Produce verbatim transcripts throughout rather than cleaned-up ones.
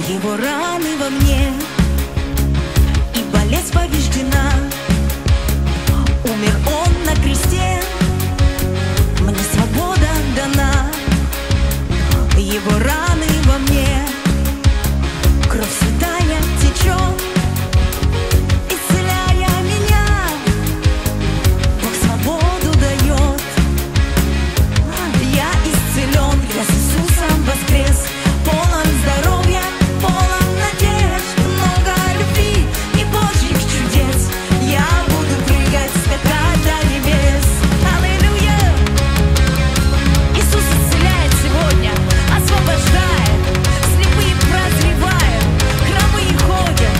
Его раны во мне, и болезнь побеждена. Умер Он на кресте, мне свобода дана. Его раны во мне, кровь святая течет, исцеляя меня. Бог свободу дает. Я исцелен, я с Иисусом воскрес, полон здоровья, полон надежд, много любви и Божьих чудес. Я буду прыгать, скакать до небес. Аллилуйя! Иисус исцеляет сегодня, освобождает, слепые прозревают, хромые ходят,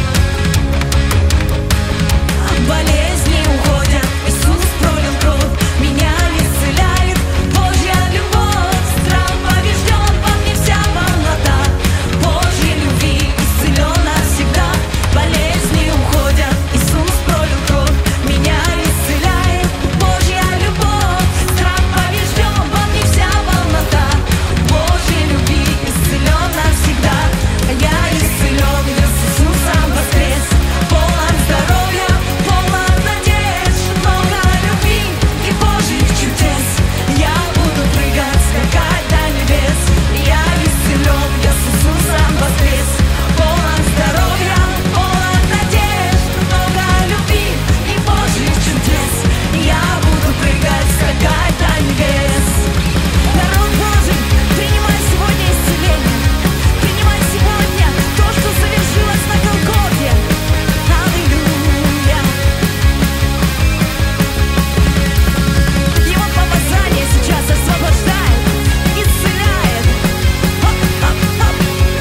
болезни уходят. Иисус пролил кровь, меня исцеляет Божья любовь. Страх побежден, во мне вся полнота Божьей любви, исцелен навсегда. Болезни уходят, Иисус пролил кровь, меня исцеляет Божья любовь. Страх побежден, во мне вся полнота Божьей любви, исцелен навсегда. Я исцелен, я с Иисусом воскрес, полон здоровья, полон надежд, много любви и Божьих чудес. Я буду прыгать, скакать до небес. Я исцелен, я с Иисусом воскрес, полон здоровья, полон надежд, много любви и Божьих чудес. Я буду прыгать, скакать до небес. Народ Божий, принимай сегодня исцеление, принимай сегодня то, что совершилось на Голгофе. Аллилуйя! Его помазание сейчас освобождает, исцеляет. Хоп-хоп-хоп.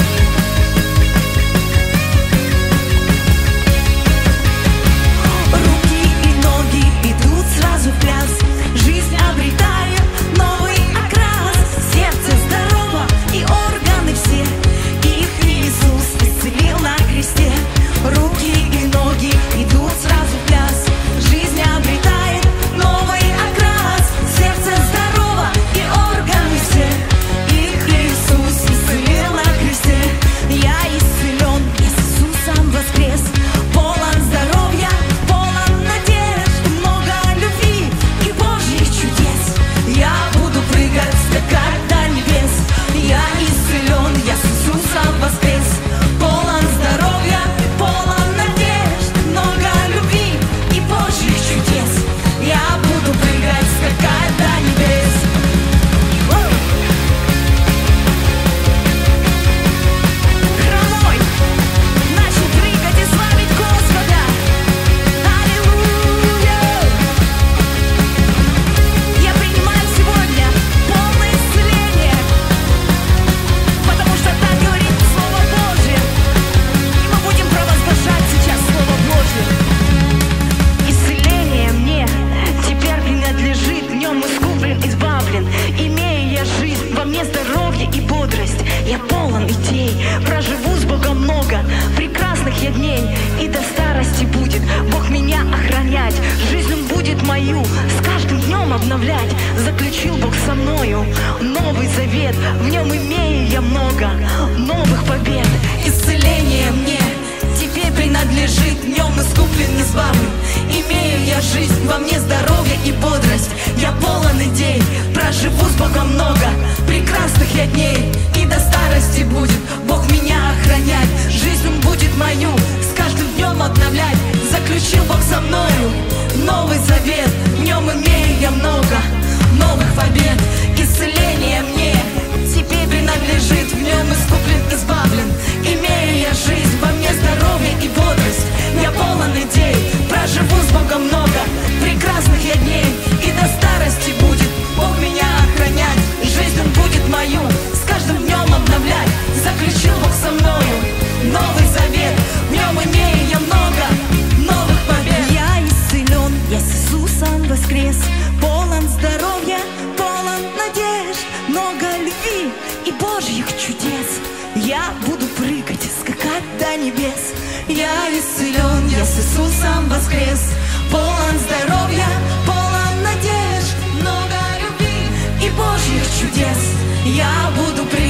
Руки и ноги идут сразу в пляс, жизнь обретает новый окрас. Сердце здорово и органы все, их Иисус исцелил на кресте. Руки и ноги идут сразу в пляс, жизнь обретает новый окрас. Сердце здорово и органы все, их Иисус исцелил на кресте. Я исцелен, я с Иисусом воскрес, полон здоровья, полон надежд, много любви и Божьих чудес. Я буду прыгать, скакать до небес. Я исцелен, я с Иисусом воскрес, полон здоровья, полон надежд, много любви и Божьих чудес. Я буду прыгать, скакать до небес. Уу! Хромой начал прыгать и славить Господа. Аллилуйя! Я принимаю сегодня полное исцеление, потому что так говорит Слово Божье. И мы будем провозглашать сейчас Слово Божье. Исцеление мне теперь принадлежит, в нем искуплен, избавлен. Имею я жизнь, во мне здоровье и бодрость. Я полон идей, проживу с Богом много прекрасных я дней, и до старости будет Бог меня охранять. Жизнь Он будет мою с каждым днем обновлять. Заключил Бог со мною новый завет, в нем имею я много новых побед. Исцеление мне теперь принадлежит, в нем искуплен, избавлен. Имею я жизнь, во мне здоровье и бодрость. Я полон идей, проживу с Богом много прекрасных я дней, и до старости будет Бог меня охранять. Жизнь Он будет мою с каждым днем обновлять. Заключил Бог со мною новый завет, в нем имею я много новых побед. Исцеление мне теперь принадлежит, в нем искуплен, избавлен. Имею я жизнь, во мне здоровье и бодрость. Я полон идей, проживу с Богом много прекрасных я дней, и до старости будет Бог меня охранять. Жизнь Он будет мою с каждым днем обновлять. Заключил Бог со мною новый завет, в нем имею я много новых побед. Я исцелен, я с Иисусом воскрес, полон здоровья, полон надежд, много любви и Божьих чудес. Я буду прыгать, скакать до небес. Я исцелен, я с Иисусом воскрес, полон здоровья, полон надежд, много любви и Божьих чудес. Я буду прыгать,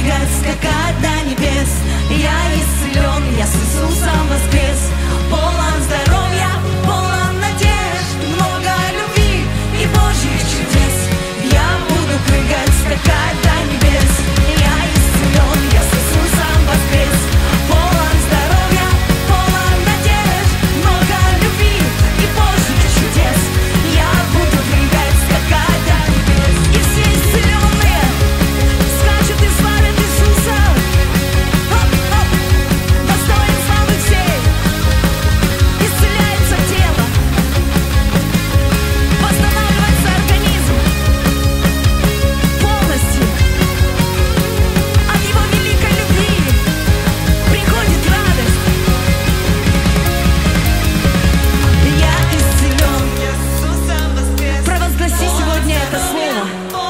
скакать до небес. Я исцелен, я с Иисусом воскрес. Полон здоровья, полон надежд, много любви и Божьих чудес. Я буду прыгать, скакать до небес. Я исцелен, я с Иисусом воскрес. Полон здоровья, полон надежд, много любви и Божьих чудес. Я буду прыгать, скакать до небес. И все исцеленные скачут и славят Иисуса. Оп-оп. Достоин славы всей. Исцеляется тело, восстанавливается организм полностью. От Его великой любви приходит радость. Я исцелен. Провозгласи сегодня это слово.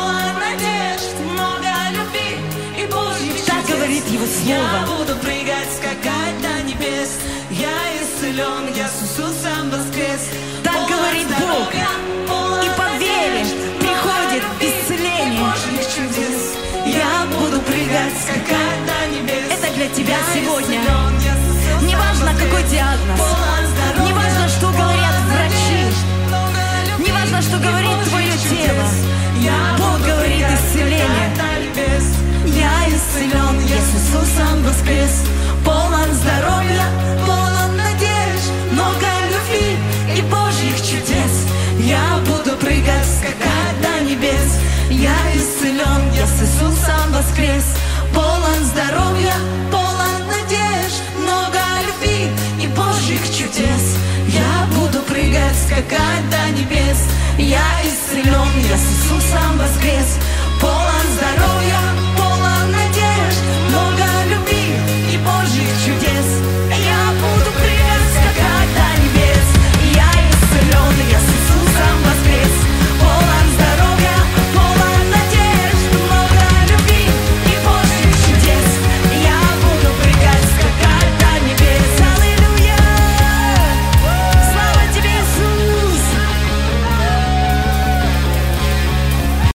Так говорит Его Я слово. буду прыгать, скакать до небес. Я исцелен, я с Иисусом воскрес. Так Полон говорит Бог. здоровья, полон И по вере надежд, приходит много любви исцеление. и Божьих чудес. Я буду прыгать, скакать до небес. Это для тебя Я сегодня. исцелен, я с Иисусом Неважно, воскрес. какой диагноз. Полон здоровья, Неважно, что говорят полон врачи. надежд, много любви Неважно, что и говорит Божьих твое чудес. тело. Я Бог буду говорит прыгать, исцеление. скакать до небес. Я исцелен, я с Иисусом воскрес. Полон здоровья, полон надежд, много любви и Божьих чудес. Я буду прыгать, скакать до небес. Я исцелен, я с Иисусом воскрес. Полон здоровья, полон надежд, много любви и Божьих чудес. Я буду прыгать, скакать до небес. Я исцелен, я с Иисусом воскрес. Полон здоровья,